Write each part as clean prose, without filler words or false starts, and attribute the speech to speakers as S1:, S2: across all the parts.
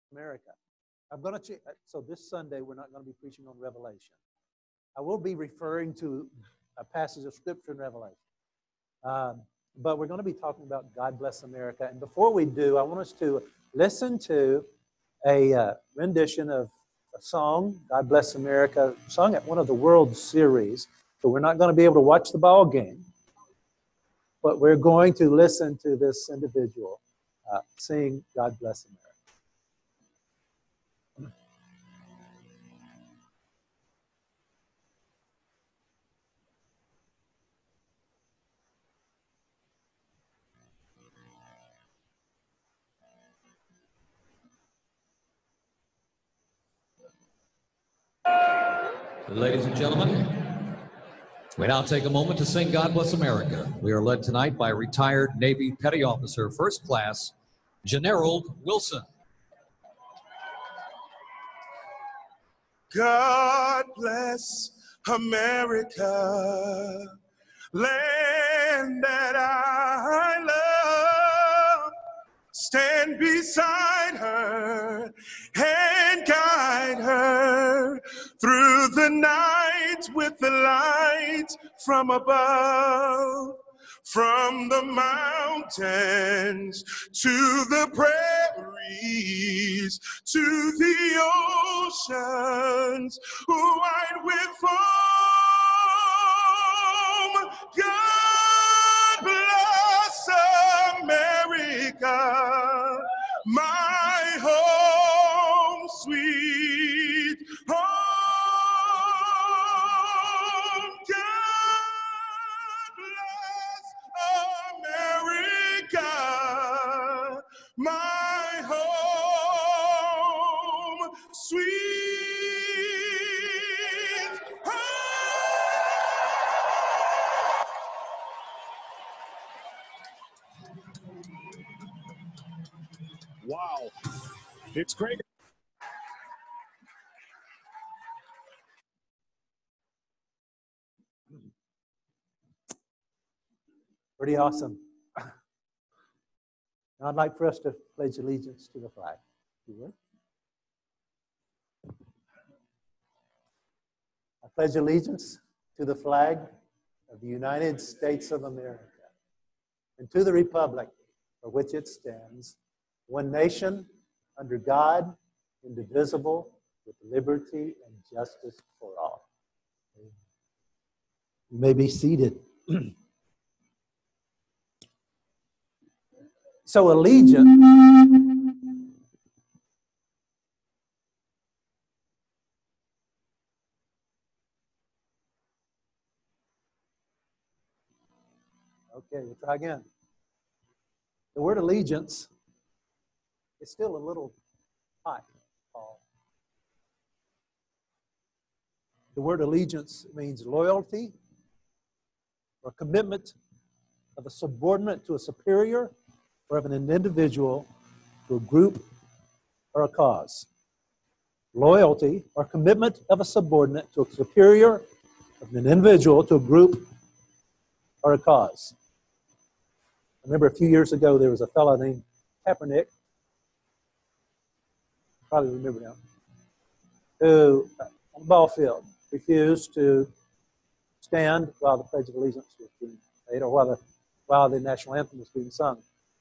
S1: America. I'm going to so this Sunday we're not going to be preaching on Revelation. I will be referring to a passage of Scripture in Revelation. But we're going to be talking about God Bless America. And before we do, I want us to listen to a rendition of a song, God Bless America, sung at one of the World Series. So we're not going to be able to watch the ball game, but we're going to listen to this individual sing God Bless America.
S2: Ladies and gentlemen, we now take a moment to sing God Bless America. We are led tonight by retired Navy Petty Officer First Class Generald Wilson.
S3: God bless America, land that I love. Stand beside her and guide her through the night with the light from above. From the mountains to the prairies to the oceans wide with foam. God bless America, my home, sweet home. America, my home, sweet home.
S4: Wow, it's great.
S1: Pretty awesome. Now I'd like for us to pledge allegiance to the flag. If you would. I pledge allegiance to the flag of the United States of America and to the republic for which it stands, one nation, under God, indivisible, with liberty and justice for all. You may be seated. So allegiance okay, we'll try again. The word allegiance is still a little hot, Paul. The word allegiance means loyalty or commitment of a subordinate to a superior or of an individual to a group or a cause. Loyalty or commitment of a subordinate to a superior of an individual to a group or a cause. I remember a few years ago there was a fellow named Kaepernick, probably remember him, who on the ball field refused to stand while the Pledge of Allegiance was being made or while the national anthem was being sung.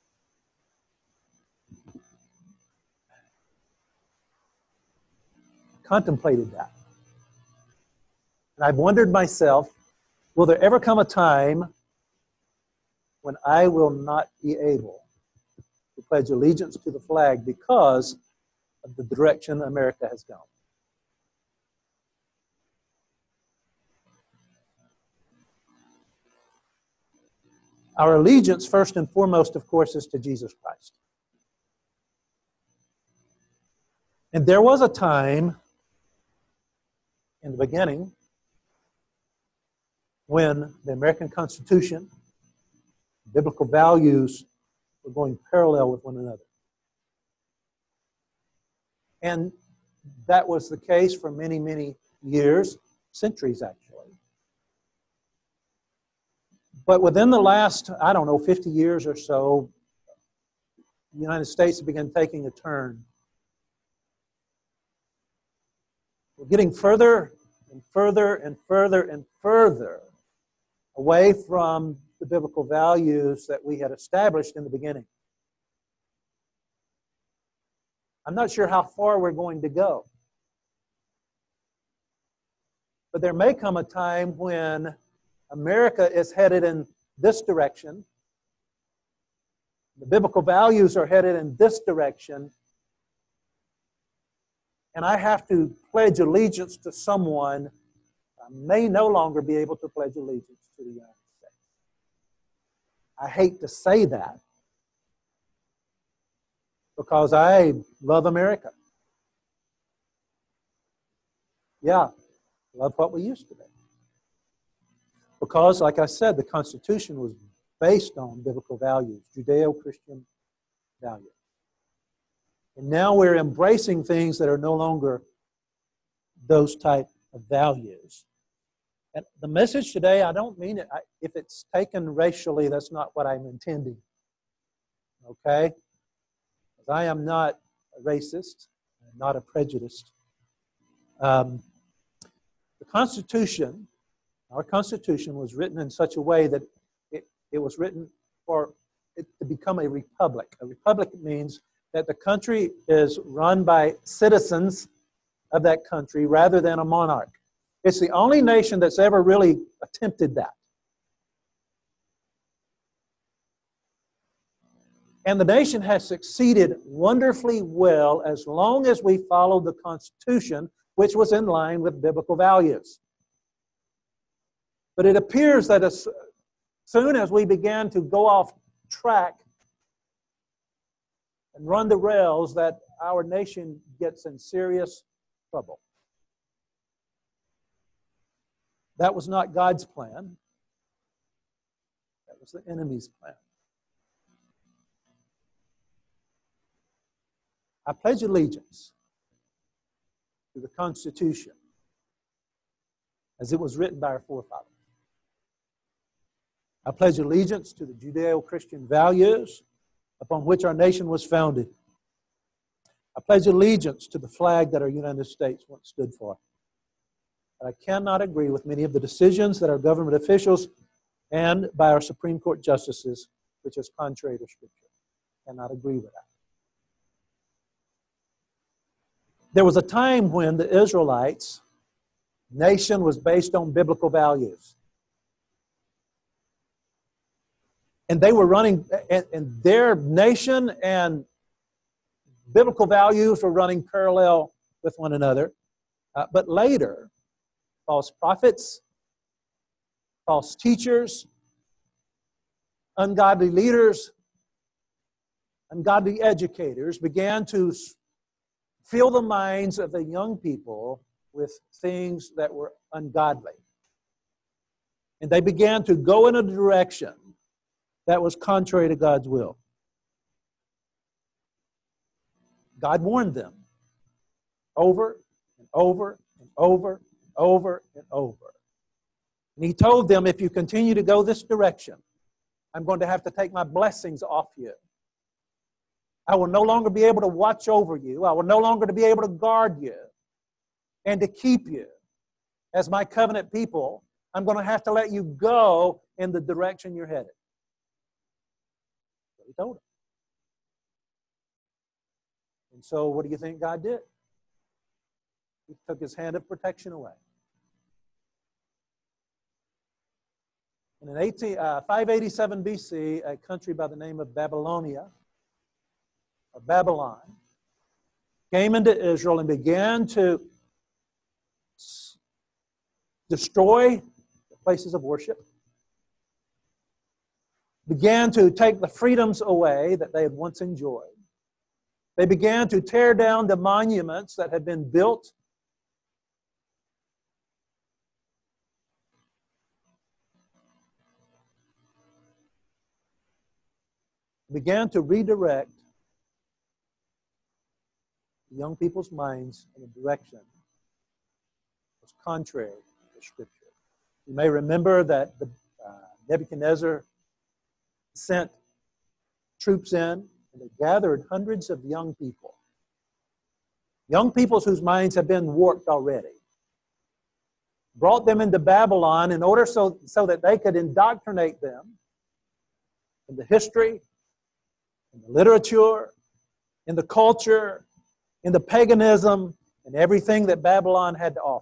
S1: Contemplated that. And I've wondered myself, will there ever come a time when I will not be able to pledge allegiance to the flag because of the direction America has gone? Our allegiance, first and foremost, of course, is to Jesus Christ. And there was a time in the beginning when the American Constitution, biblical values were going parallel with one another. And that was the case for many, many years, centuries actually. But within the last, 50 years or so, the United States began taking a turn We're getting further and further and further and further away from the biblical values that we had established in the beginning. I'm not sure how far we're going to go. But there may come a time when America is headed in this direction. The biblical values are headed in this direction. And I have to pledge allegiance to someone. I may no longer be able to pledge allegiance to the United States. I hate to say that because I love America. Yeah, love what we used to be. Because, like I said, the Constitution was based on biblical values, Judeo-Christian values. And now we're embracing things that are no longer those type of values. And the message today, I don't mean it. If it's taken racially, that's not what I'm intending. Okay? Because I am not a racist, I'm not a prejudiced. The Constitution, our Constitution was written in such a way that it was written for it to become a republic. A republic means that the country is run by citizens of that country rather than a monarch. It's the only nation that's ever really attempted that. And the nation has succeeded wonderfully well as long as we follow the Constitution, which was in line with biblical values. But it appears that as soon as we began to go off track and run the rails, that our nation gets in serious trouble. That was not God's plan. That was the enemy's plan. I pledge allegiance to the Constitution as it was written by our forefathers. I pledge allegiance to the Judeo-Christian values upon which our nation was founded. I pledge allegiance to the flag that our United States once stood for. But I cannot agree with many of the decisions that our government officials and by our Supreme Court justices, which is contrary to Scripture. I cannot agree with that. There was a time when the Israelites' nation was based on biblical values. And they were running, and their nation and biblical values were running parallel with one another. But later, false prophets, false teachers, ungodly leaders, ungodly educators began to fill the minds of the young people with things that were ungodly. And they began to go in a direction that was contrary to God's will. God warned them over and over and over and over and over. And He told them, if you continue to go this direction, I'm going to have to take my blessings off you. I will no longer be able to watch over you. I will no longer be able to guard you and to keep you. As my covenant people, I'm going to have to let you go in the direction you're headed. So He told them. And so what do you think God did? He took His hand of protection away. And in 587 BC, a country by the name of Babylonia, or Babylon, came into Israel and began to destroy the places of worship, began to take the freedoms away that they had once enjoyed. They began to tear down the monuments that had been built. Began to redirect young people's minds in a direction that was contrary to Scripture. You may remember that Nebuchadnezzar sent troops in, and they gathered hundreds of young people young peoples whose minds have been warped already, brought them into Babylon in order so that they could indoctrinate them in the history, in the literature, in the culture, in the paganism, and everything that Babylon had to offer.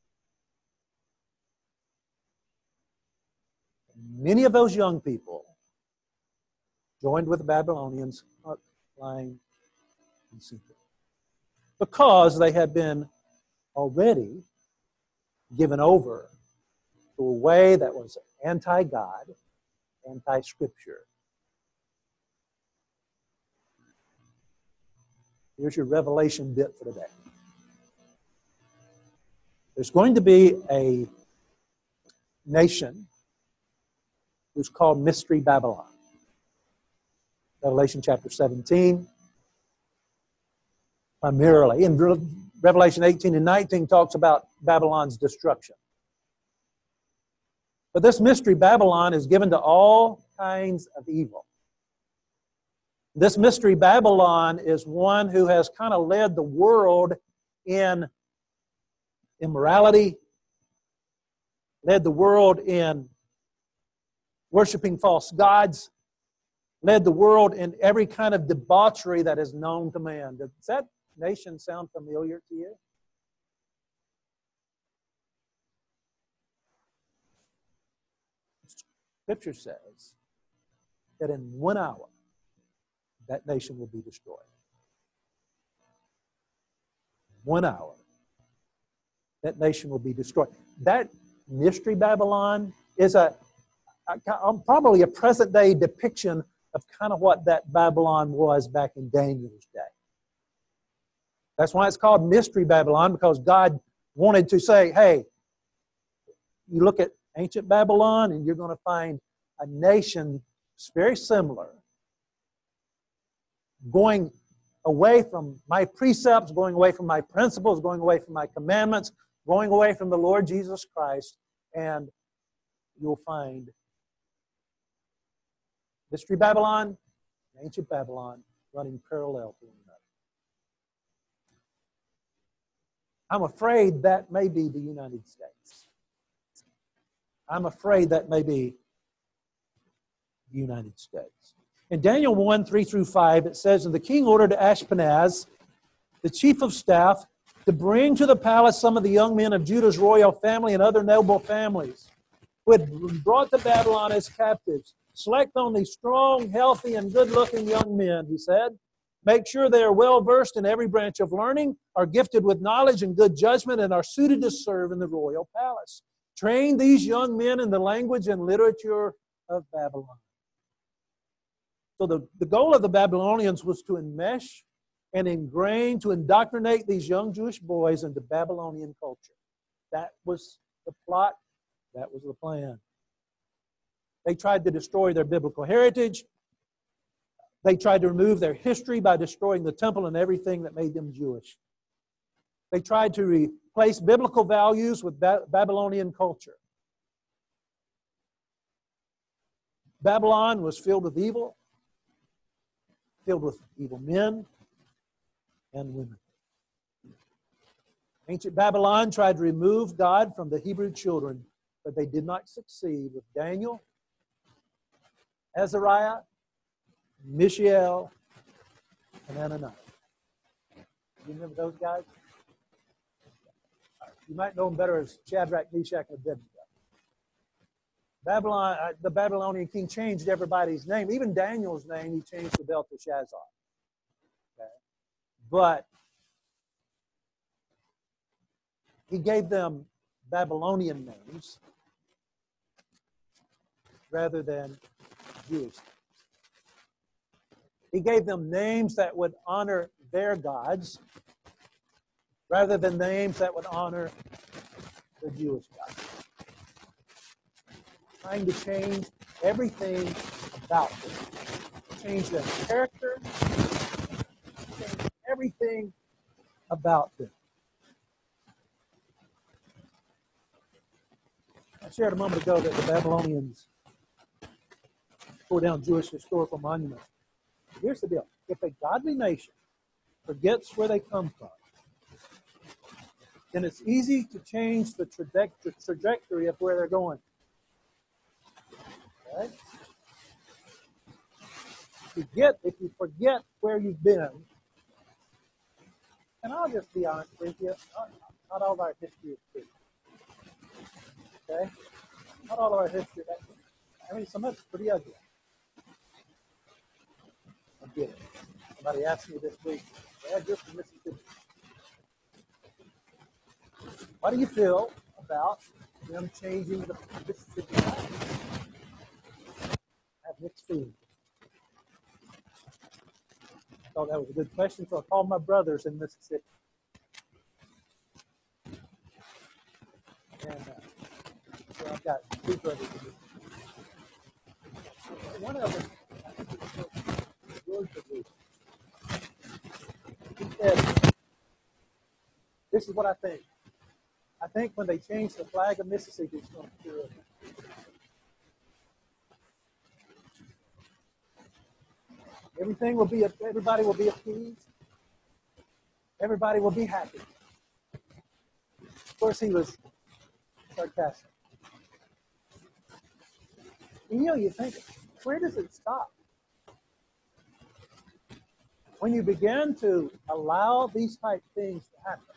S1: Many of those young people joined with the Babylonians, lying in secret, because they had been already given over to a way that was anti-God, anti-Scripture. Here's your revelation bit for today. There's going to be a nation who's called Mystery Babylon. Revelation chapter 17, primarily. And Revelation 18 and 19 talks about Babylon's destruction. But this Mystery Babylon is given to all kinds of evil. This Mystery Babylon is one who has kind of led the world in immorality, led the world in worshiping false gods, led the world in every kind of debauchery that is known to man. Does that nation sound familiar to you? Scripture says that in 1 hour, that nation will be destroyed. 1 hour, that nation will be destroyed. That Mystery Babylon is probably a present-day depiction of kind of what that Babylon was back in Daniel's day. That's why it's called Mystery Babylon, because God wanted to say, hey, you look at ancient Babylon and you're going to find a nation very similar, going away from my precepts, going away from my principles, going away from my commandments, going away from the Lord Jesus Christ, and you'll find Mystery Babylon, ancient Babylon, running parallel to one another. I'm afraid that may be the United States. I'm afraid that may be the United States. In Daniel 1, 3 through 5, it says, and the king ordered Ashpenaz, the chief of staff, to bring to the palace some of the young men of Judah's royal family and other noble families who had been brought to Babylon as captives. Select only strong, healthy, and good-looking young men, he said. Make sure they are well-versed in every branch of learning, are gifted with knowledge and good judgment, and are suited to serve in the royal palace. Train these young men in the language and literature of Babylon. So the goal of the Babylonians was to enmesh and ingrain, to indoctrinate these young Jewish boys into Babylonian culture. That was the plot. That was the plan. They tried to destroy their biblical heritage. They tried to remove their history by destroying the temple and everything that made them Jewish. They tried to replace biblical values with Babylonian culture. Babylon was filled with evil, filled with evil men and women. Ancient Babylon tried to remove God from the Hebrew children, but they did not succeed with Daniel, Azariah, Mishael, and Ananias. You remember those guys? You might know them better as Shadrach, Meshach, and Abednego. The Babylonian king changed everybody's name. Even Daniel's name, he changed to Belteshazzar. Okay? But he gave them Babylonian names rather than Jewish names. He gave them names that would honor their gods rather than names that would honor the Jewish gods. Trying to change everything about them. Change their character. Change everything about them. I shared a moment ago that the Babylonians tore down Jewish historical monuments. Here's the deal. If a godly nation forgets where they come from then it's easy to change the trajectory of where they're going. Okay? If you forget where you've been, and I'll just be honest with you, not all of our history is true. Okay? Not all of our history. I mean, some of it's pretty ugly. I get it. Somebody asked me this week, Dad, you're from Mississippi. What do you feel about them changing the Mississippi flag? I have mixed feelings. I thought that was a good question, so I called my brothers in Mississippi. And so I've got two brothers in Mississippi. One of them, I think it was George Bush. He said, this is what I think. I think when they change the flag of Mississippi, it's going to cure it. Everybody will be appeased. Everybody will be happy. Of course, he was sarcastic. And you think, where does it stop? When you begin to allow these type things to happen,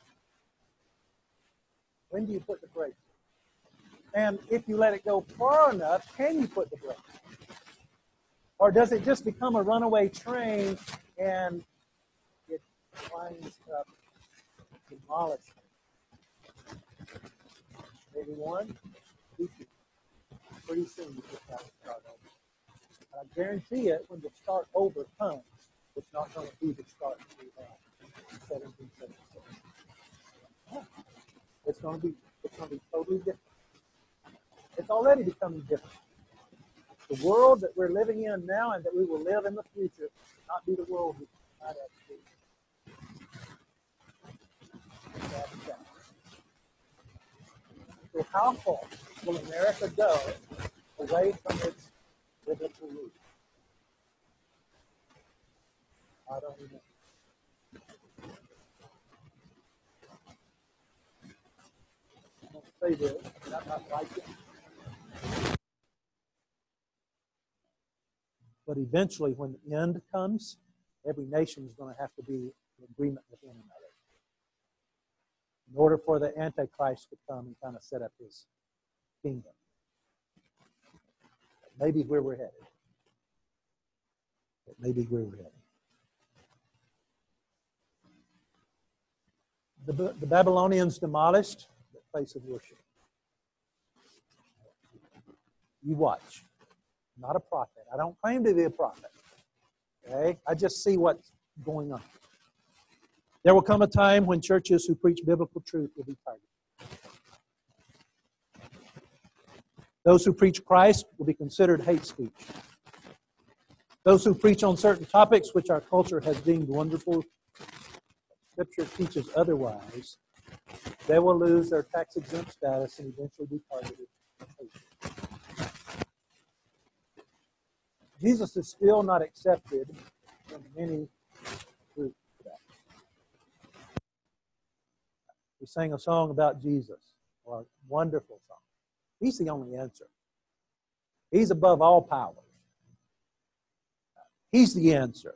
S1: when do you put the brakes? And if you let it go far enough, can you put the brakes? Or does it just become a runaway train and it winds up demolished? Maybe one, two. Pretty soon you just have to start over. I guarantee it, when the start over comes, it's not going to be the start we had in 1776. It's going to be totally different. It's already becoming different. The world that we're living in now and that we will live in the future will not be the world we might have to be. So how far will America go away from its biblical roots? I don't even know. I'm going to say this, and I'm not like it. But eventually, when the end comes, every nation is going to have to be in agreement with one another in order for the Antichrist to come and kind of set up his kingdom. Maybe where we're headed. Maybe where we're headed. The Babylonians demolished the place of worship. You watch. I'm not a prophet. I don't claim to be a prophet. Okay? I just see what's going on. There will come a time when churches who preach biblical truth will be targeted. Those who preach Christ will be considered hate speech. Those who preach on certain topics which our culture has deemed wonderful, Scripture teaches otherwise, they will lose their tax-exempt status and eventually be targeted. Jesus is still not accepted in many groups today. We sang a song about Jesus, a wonderful song. He's the only answer. He's above all powers. He's the answer.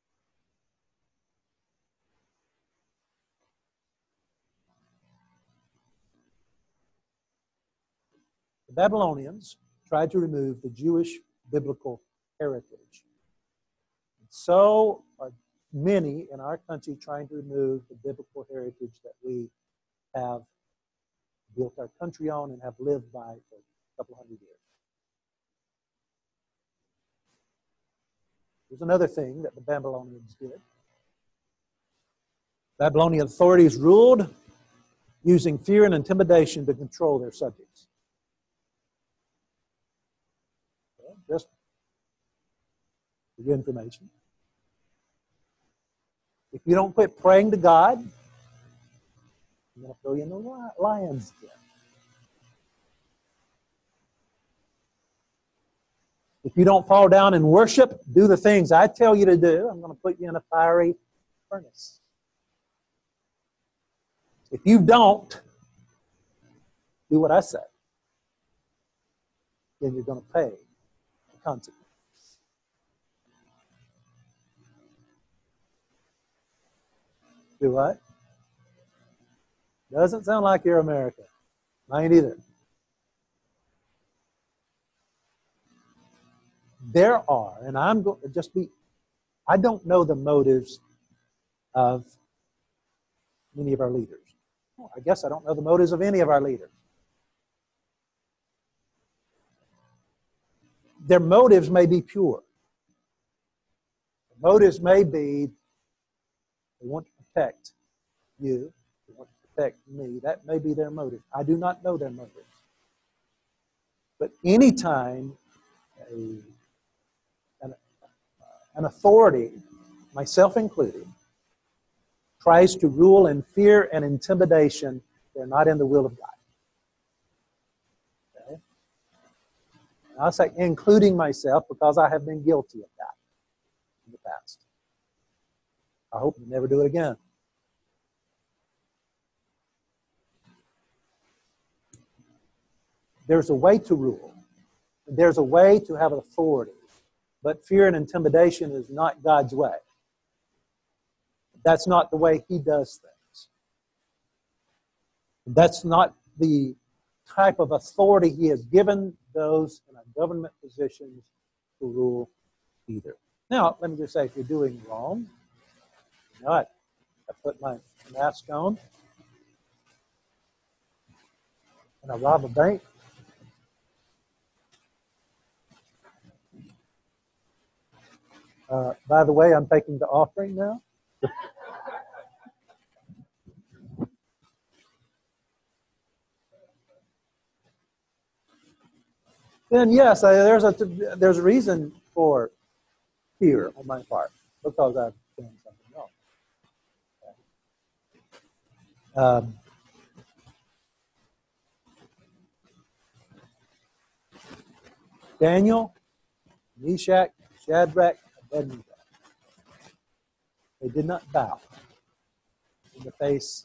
S1: The Babylonians tried to remove the Jewish biblical heritage. And so are many in our country trying to remove the biblical heritage that we have built our country on and have lived by for a couple hundred years. There's another thing that the Babylonians did. Babylonian authorities ruled using fear and intimidation to control their subjects. Okay, just for your information. If you don't quit praying to God, I'm going to throw you in the lion's den. If you don't fall down and worship, do the things I tell you to do, I'm going to put you in a fiery furnace. If you don't do what I say, then you're going to pay the consequences. Do what? Doesn't sound like you're America. I ain't either. There are, and I'm going to just be, I don't know the motives of many of our leaders. I guess I don't know the motives of any of our leaders. Their motives may be pure. The motives may be they want to protect you, they want to protect me. That may be their motive. I do not know their motives. But anytime an authority, myself included, tries to rule in fear and intimidation, they're not in the will of God. Okay? And I'll say including myself because I have been guilty of that in the past. I hope to never do it again. There's a way to rule. There's a way to have authority. But fear and intimidation is not God's way. That's not the way He does things. That's not the type of authority He has given those in our government positions to rule either. Now, let me just say, if you're doing wrong, you know what? I put my mask on and I rob a bank. By the way, I'm taking the offering now. Then yes, there's a reason for fear on my part because I've done something wrong. Daniel, Meshach, Shadrach, Abednego. They did not bow in the face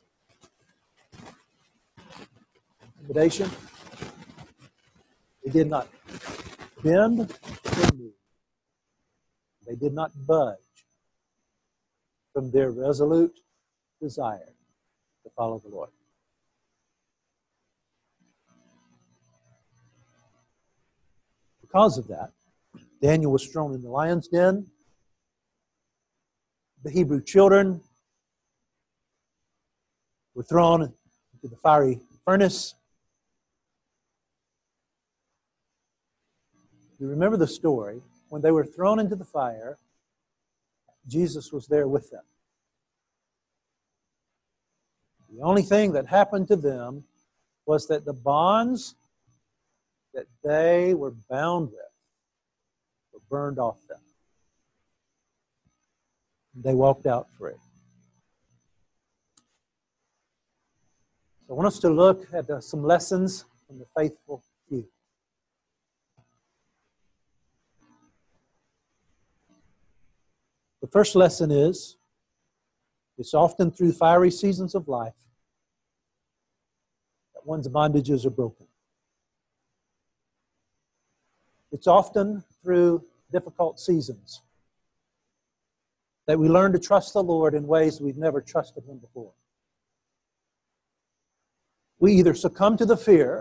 S1: of intimidation. They did not bend their knee. They did not budge from their resolute desire to follow the Lord. Because of that, Daniel was thrown in the lion's den. The Hebrew children were thrown into the fiery furnace. You remember the story. When they were thrown into the fire, Jesus was there with them. The only thing that happened to them was that the bonds that they were bound with were burned off them. They walked out free. So I want us to look at some lessons from the faithful few. The first lesson is, it's often through fiery seasons of life that one's bondages are broken. It's often through difficult seasons that we learn to trust the Lord in ways we've never trusted Him before. We either succumb to the fear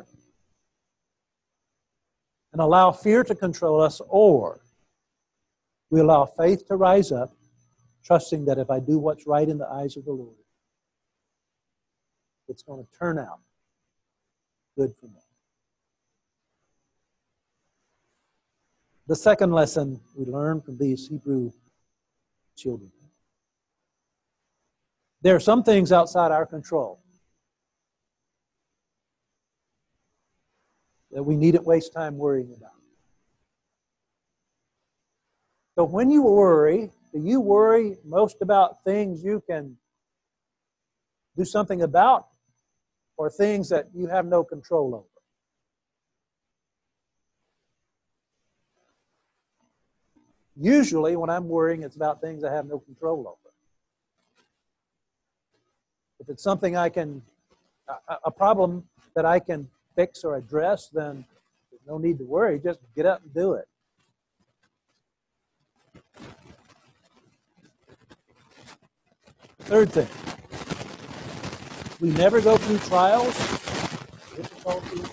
S1: and allow fear to control us, or we allow faith to rise up, trusting that if I do what's right in the eyes of the Lord, it's going to turn out good for me. The second lesson we learn from these Hebrew children. There are some things outside our control that we needn't waste time worrying about. So when you worry, do you worry most about things you can do something about, or things that you have no control over? Usually when I'm worrying, it's about things I have no control over. If it's something I can a problem that I can fix or address, then there's no need to worry. Just get up and do it. Third thing, we never go through trials, difficulties.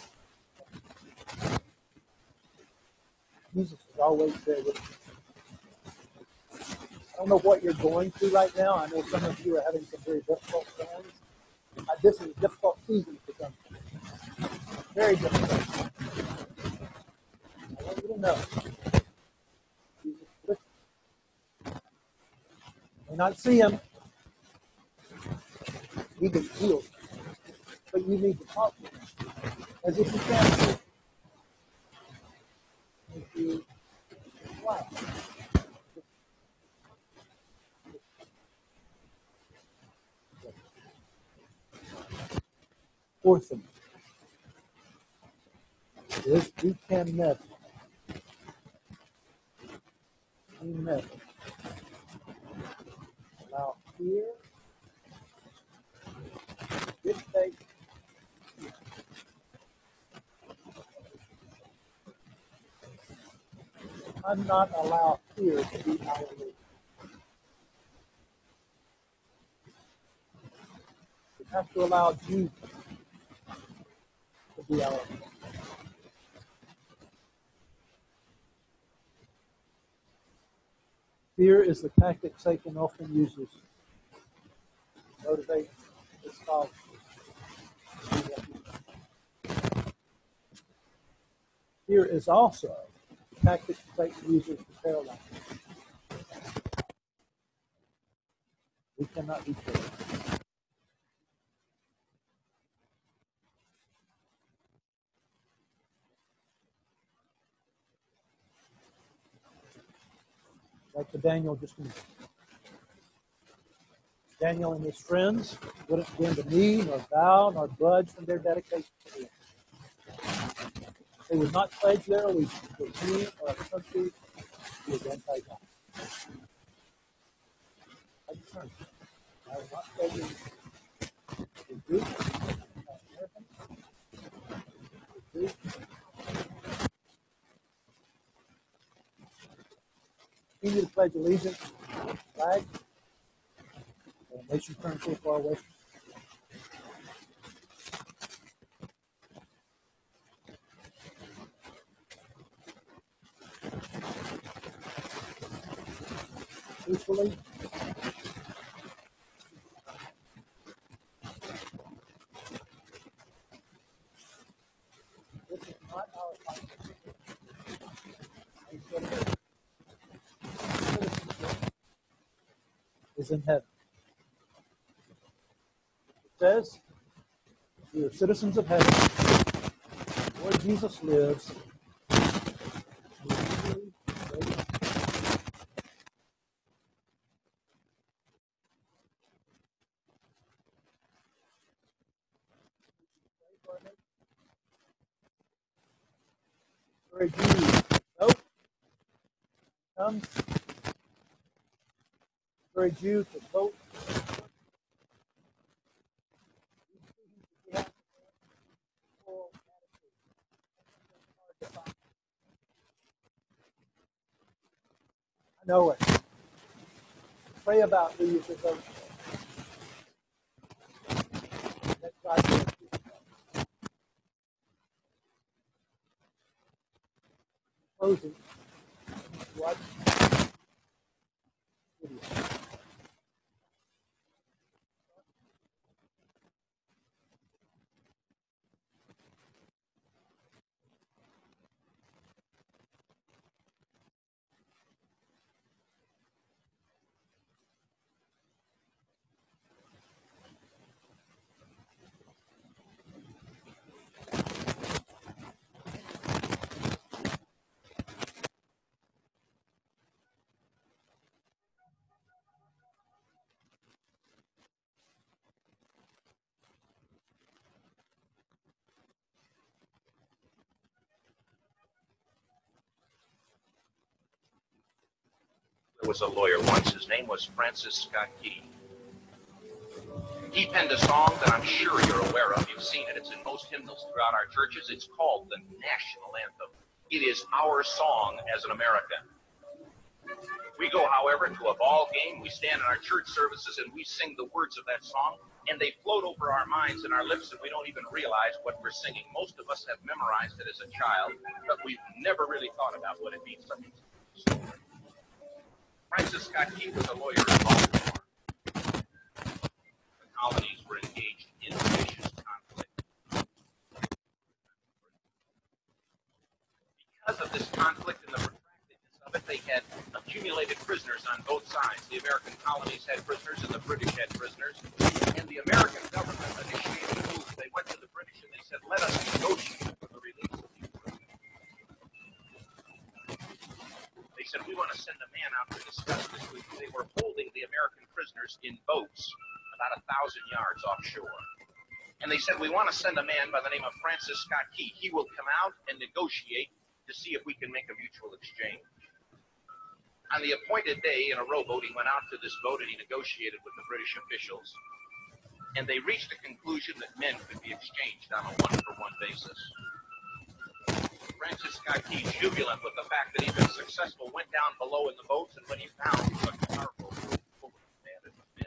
S1: Jesus is always there with you. I don't know what you're going through right now. I know some of you are having some very difficult times. This is a difficult season for some people. Very difficult. I want you to know, Jesus is with you. You may not see him. He can heal you. But you need to talk to him as if you can't see him. If you wow. Fourth thing is we can never allow fear to dictate. I'm not allow fear to be our leader. We have to allow Jesus to be our leader. Fear is the tactic Satan often uses to motivate his followers. Fear is also the tactic Satan uses to paralyze. We cannot be fearful. Like to Daniel just a minute. Daniel and his friends wouldn't begin to kneel, nor bow, nor budge from their dedication to him. They would not pledge their allegiance to a king or a country who was anti-God. I determined I will not pledge allegiance to the Greek, American, the Greek. Continue to pledge allegiance to the flag. The nation turned so far away from truthfully. This is not our fight. Is in heaven. It says, we are citizens of heaven. Lord Jesus lives. Encourage you. Nope. Come. Encourage you to vote. I know it. Pray about who you should vote for. Let God bless you. Closing. Watch video.
S5: There was a lawyer once. His name was Francis Scott Key. He penned a song that I'm sure you're aware of. You've seen it. It's in most hymnals throughout our churches. It's called the National Anthem. It is our song as an American. We go, however, to a ball game. We stand in our church services and we sing the words of that song, and they float over our minds and our lips, and we don't even realize what we're singing. Most of us have memorized it as a child, but we've never really thought about what it means. Francis Scott Key was a lawyer in Baltimore. The colonies were engaged in vicious conflict. Because of this conflict and the protractedness of it, they had accumulated prisoners on both sides. The American colonies had prisoners and the British had prisoners. And the American government initiated a move. They went to the British and they said, let us negotiate for the release of these prisoners. They said, we want to send a man out to discuss this with you. They were holding the American prisoners in boats about 1,000 yards offshore. And they said, we want to send a man by the name of Francis Scott Key. He will come out and negotiate to see if we can make a mutual exchange. On the appointed day, in a rowboat, he went out to this boat and he negotiated with the British officials. And they reached a conclusion that men could be exchanged on a one-for-one basis. Francis Scott Key, jubilant with the fact that he'd been successful, went down below in the boats, and when he found such a powerful full of commanded men,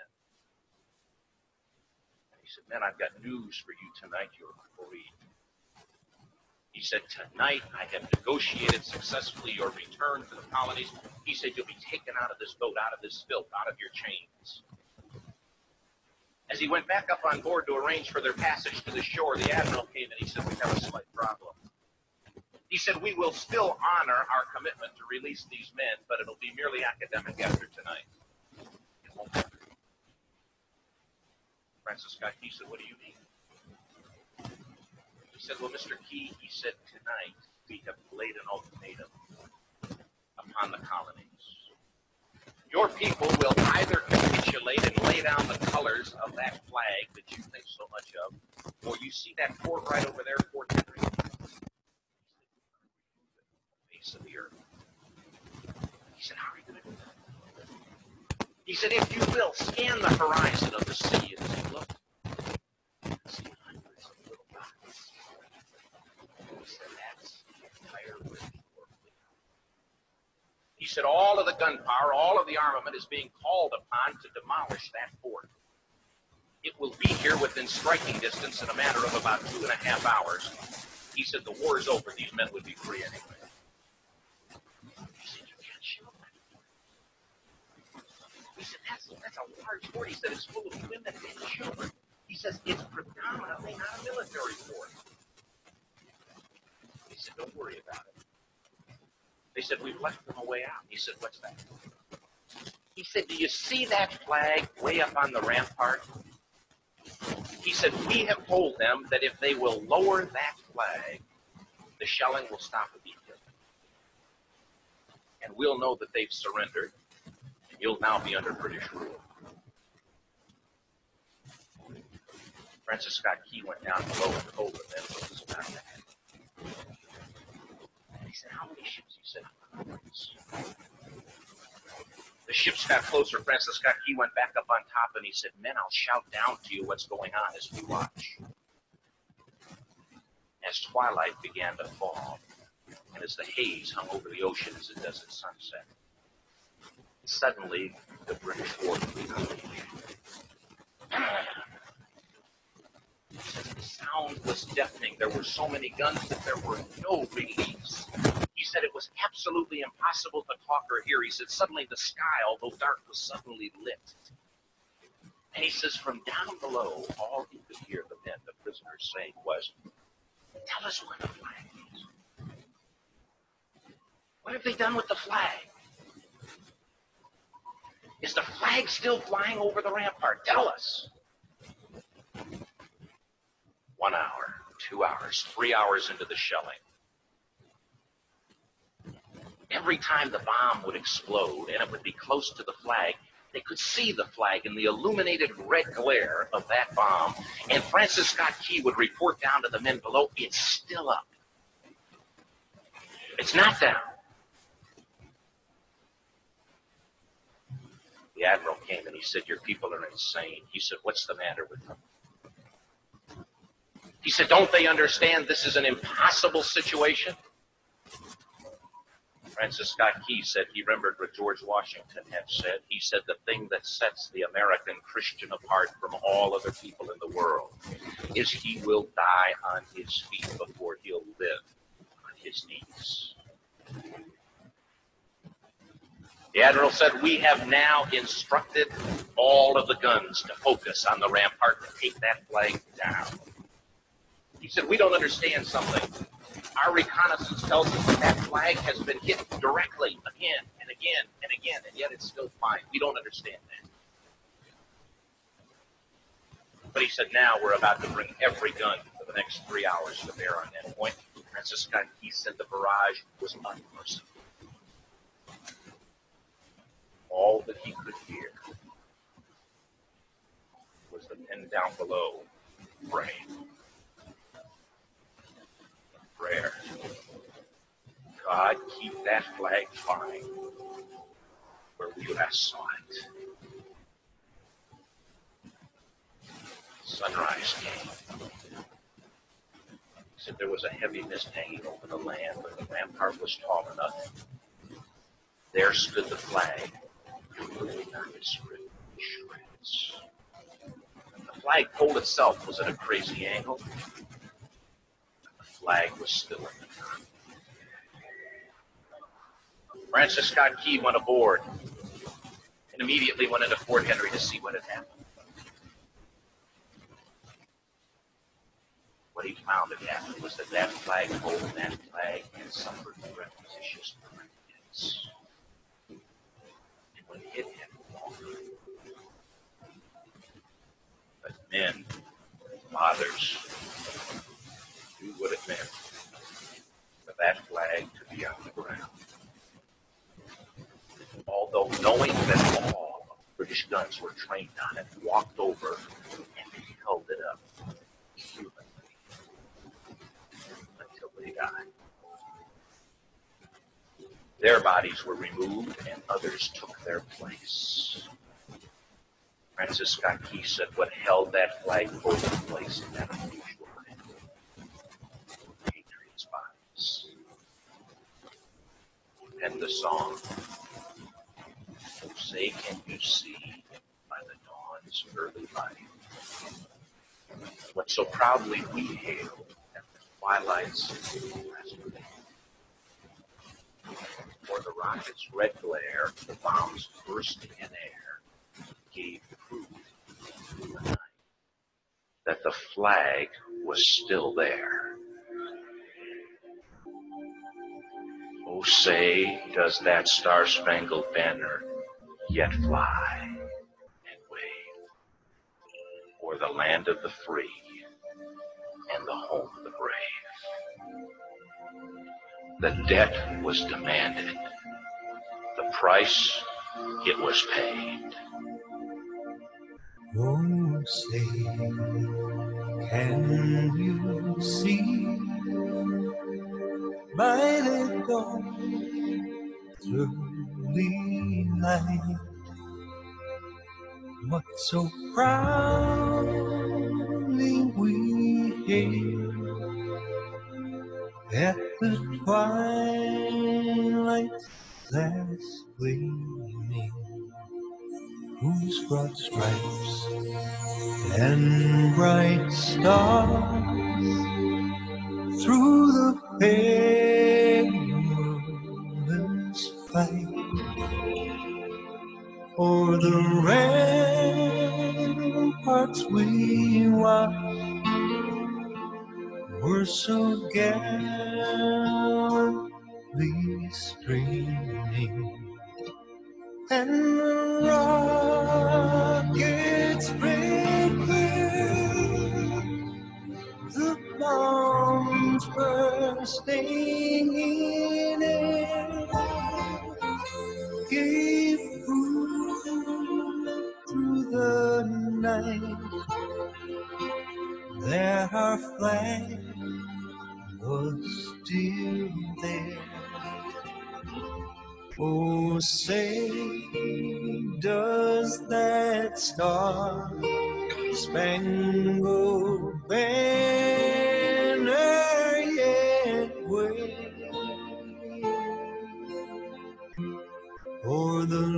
S5: he said, men, I've got news for you tonight. You're free. He said, tonight I have negotiated successfully your return to the colonies. He said, you'll be taken out of this boat, out of this filth, out of your chains. As he went back up on board to arrange for their passage to the shore, the admiral came and he said, we have a slight problem. He said, we will still honor our commitment to release these men, but it'll be merely academic after tonight. It won't happen. Francis Scott Key said, what do you mean? He said, well, Mr. Key, he said, tonight we have laid an ultimatum upon the colonies. Your people will either capitulate and lay down the colors of that flag that you think so much of, or you see that fort right over there, Fort Henry, of the earth. He said, how are you going to do that? He said, if you will, scan the horizon of the sea as you look. See hundreds of little dots. He said, that's the entire British fleet. He said, all of the gunpowder, all of the armament is being called upon to demolish that fort. It will be here within striking distance in a matter of about 2.5 hours. He said, the war is over. These men would be free anyway. He said, that's a large fort. He said, it's full of women and children. He says, it's predominantly not a military fort. He said, don't worry about it. They said, we've left them a way out. He said, what's that? He said, do you see that flag way up on the rampart? He said, we have told them that if they will lower that flag, the shelling will stop immediately. And we'll know that they've surrendered. You'll now be under British rule. Francis Scott Key went down below and told the men what was about to happen. And he said, how many ships? He said, hundreds. The ships got closer. Francis Scott Key went back up on top and he said, men, I'll shout down to you what's going on as we watch. As twilight began to fall, and as the haze hung over the ocean as it does at sunset, suddenly, the British fort was unleashed. The sound was deafening. There were so many guns that there were no reliefs. He said it was absolutely impossible to talk or hear. He said suddenly the sky, although dark, was suddenly lit. And he says from down below, all he could hear the men, the prisoners, saying was, tell us where the flag is. What have they done with the flag? Is the flag still flying over the rampart? Tell us. 1 hour, 2 hours, 3 hours into the shelling. Every time the bomb would explode and it would be close to the flag, they could see the flag in the illuminated red glare of that bomb. And Francis Scott Key would report down to the men below, it's still up. It's not down. The admiral came and he said, your people are insane. He said, what's the matter with them? He said, don't they understand this is an impossible situation? Francis Scott Key said he remembered what George Washington had said. He said the thing that sets the American Christian apart from all other people in the world is he will die on his feet before he'll live on his knees. The admiral said, we have now instructed all of the guns to focus on the rampart to take that flag down. He said, we don't understand something. Our reconnaissance tells us that that flag has been hit directly again and again and again, and yet it's still fine. We don't understand that. But he said, now we're about to bring every gun for the next 3 hours to bear on that point. Francis Scott Key said the barrage was unmerciful. All that he could hear was the men down below praying. Prayer. God, keep that flag flying where we last saw it. Sunrise came. He said there was a heavy mist hanging over the land, but the rampart was tall enough. There stood the flag, completely nondescript shreds. The flagpole itself was at a crazy angle. The flag was still in the ground. Francis Scott Key went aboard and immediately went into Fort Henry to see what had happened. What he found had happened was that flagpole and that flag had suffered repetitious hits. And when it had fallen, but men, fathers, knew what it meant for that flag to be on the ground. Although knowing that all of the British guns were trained on it, walked over and held it up humanly until they died. Their bodies were removed and others took their place. Francis Scott Key said what held that flagpole in place in that unusual way. Patriots' bodies. And the song, "Oh, say can you see by the dawn's early light what so proudly we hailed at the twilight's last day. For the rocket's red glare, the bombs bursting in air, gave proof through the night that the flag was still there. Oh, say, does that star-spangled banner yet fly and wave o'er the land of the free and the home of the brave? The debt was demanded. The price, it was paid.
S6: Oh, say, can you see by the dawn's early light what so proudly we hailed at the twilight's last gleaming, whose broad stripes and bright stars through the perilous fight o'er the ramparts we watched were so gallantly streaming, and the rockets break through the bombs bursting in air, gave proof through the night that our flag was still there. Oh, say, does that star-spangled banner yet wave o'er the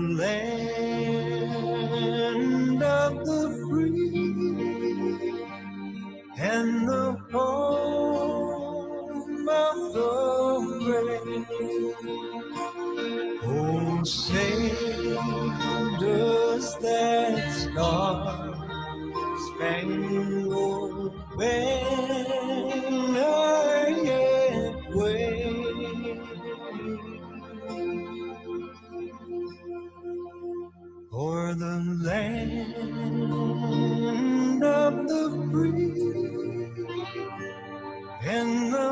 S6: land of the free and the home of the brave? Oh, say, does that star-spangled banner yet wave o'er the land of the free and the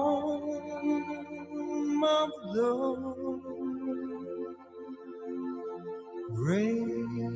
S6: home of the brave?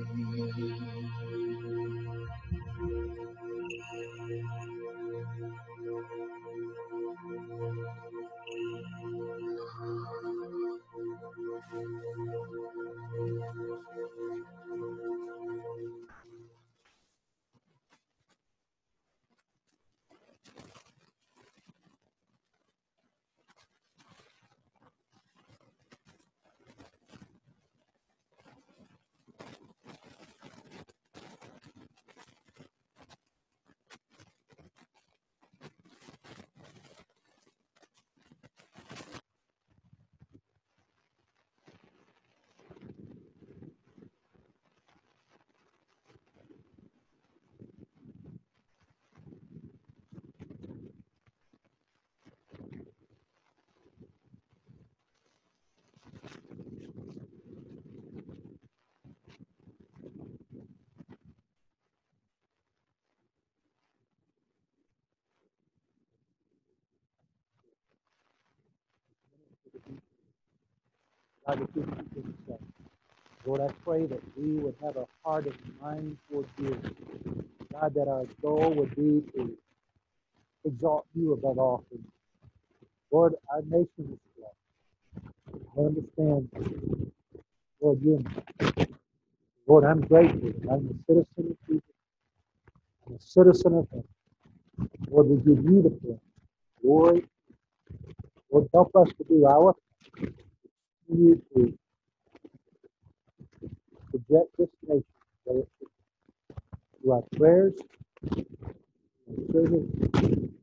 S1: God, that you would keep us safe. Lord, I pray that we would have a heart and mind toward you. God, that our goal would be to exalt you above all things. Lord, our nation is blessed. I understand, Lord, you. Lord, I'm grateful that I'm a citizen of Jesus. I'm a citizen of heaven. Lord, we give you the praise, glory. Lord, help us to do our part. Continue to project this nation through our prayers, our service,